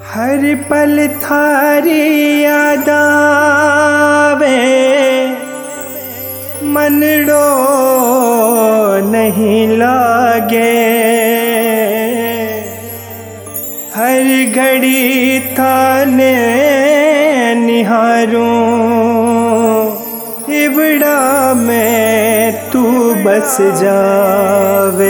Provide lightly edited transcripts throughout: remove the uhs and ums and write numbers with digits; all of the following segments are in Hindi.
हर पल थारी याद आवे, मनड़ो नहीं लागे। हर घड़ी थाने निहारूं, इबड़ा में तू बस जावे।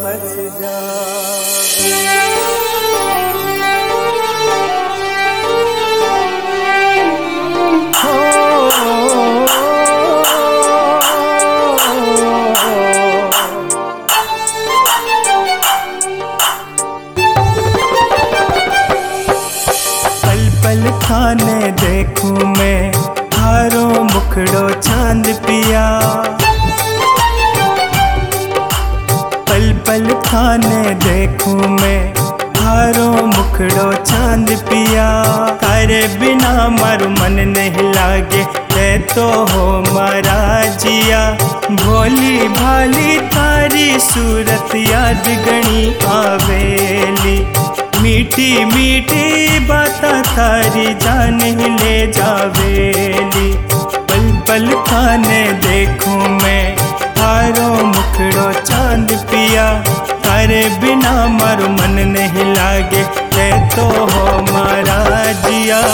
पल थाने देखूं मैं, थारो मुखड़ो चांद पिया। पल पल थाने देखूं मैं, थारो मुखड़ो चांद पिया। तारे बिना मारू मन नहीं लागे, ते तो हो मारा जिया। भोली भाली तारी सूरत याद गणी आवेली। मीठी मीठी बाता थारी जान ही ले जावेली। पल पल थाने देखूं मैं, थारो मुखड़ो चांद पिया। तारे बिना मारो मन नहीं लागे, ते तो हो मारा जिया।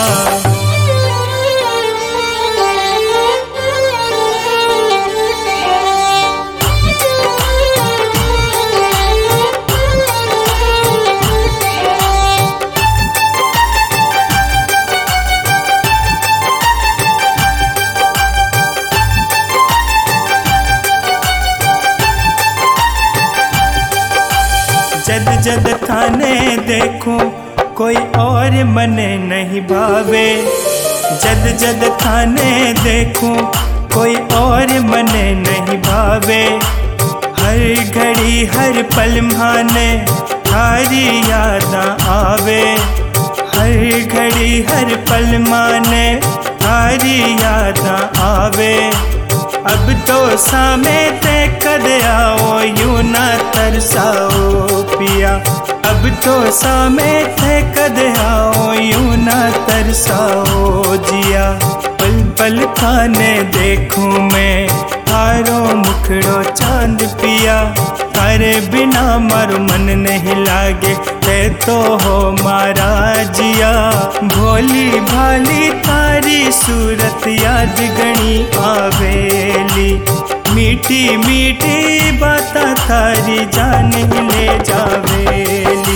जद जद थाने देखूं, कोई और मने नहीं भावे। जद जद थाने देखूं, कोई और मने नहीं भावे। हर घड़ी हर पल माने थारी याद आवे। हर घड़ी हर पल माने थारी याद आवे। अब तो सामे ते कद आओ, यूं ना तरसाओ पिया। अब तो सामे ते कद आओ, यूं ना तरसाओ जिया। पल पल थाने देखूं मैं, थारो मुखड़ो चांद पिया। तारे बिना मारो मन नहीं लागे, ते तो हो मारा जिया। भोली भाली तारी सूरत याद गणी आवेली। मीठी मीठी बाता थारी जान ही ले जावेली।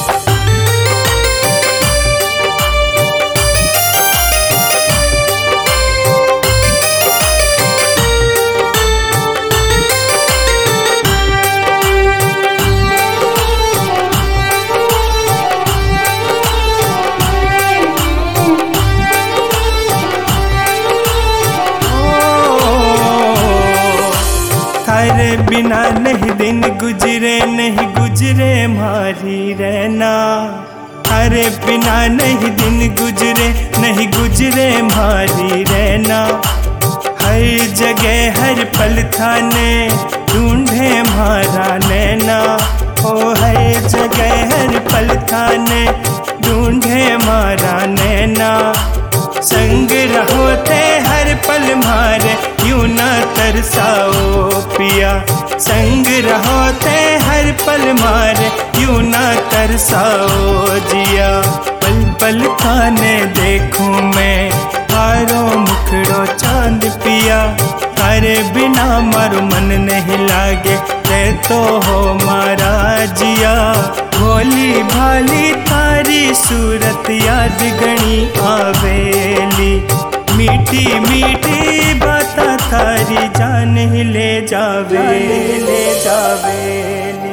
थारे बिना नहीं दिन गुजरे, नहीं गुजरे मारी रहना। थारे बिना नहीं दिन गुजरे, नहीं गुजरे मारी रहना। हर जगह हर पल थाने ढूंढे मारा नैना। ओ हर जगह हर पल थाने ढूंढे मारा नैना। संग रहो ते हर पल मारे, यूं ना तरसाओ पिया। संग रहो ते हर पल मारे, यूं ना तरसाओ जिया। पल पल थाने देखूं मैं, थारो मुखड़ो चांद पिया। तारे बिना मारो मन नहीं लागे, ते तो हो मारा जिया। भोली भाली तारी सूरत याद गणी आवेली। मीठी मीठी बाता थारी जान ही ले जावे, ले जावे।